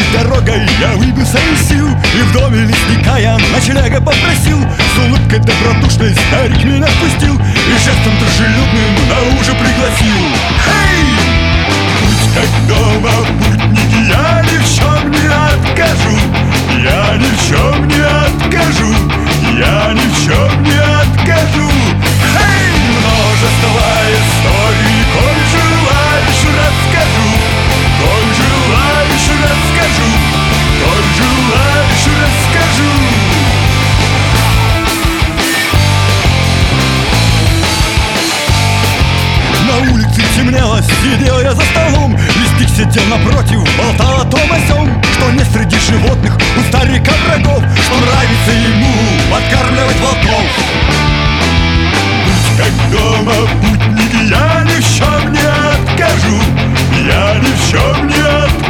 дорогой я выбился из сил, и в доме лесника я ночлега попросил. С улыбкой добродушной старик меня впустил и жестом дружелюбным на ужин пригласил. Эй! Будь как дома, путники, я ни в чем не откажу. Я ни в чем не откажу. Я ни в чем не откажу. Эй! Множество историй, коль желаешь, расскажу. Коль желаешь, расскажу. Коль желаешь, расскажу. На улице темнело, сидел я за столом. Лесник сидел напротив, болтал о том о сём, что нет среди животных у старика врагов, что нравится ему подкармливать волков. Будь как дома, путники, я ни в чем не откажу. Я ни в чем не откажу.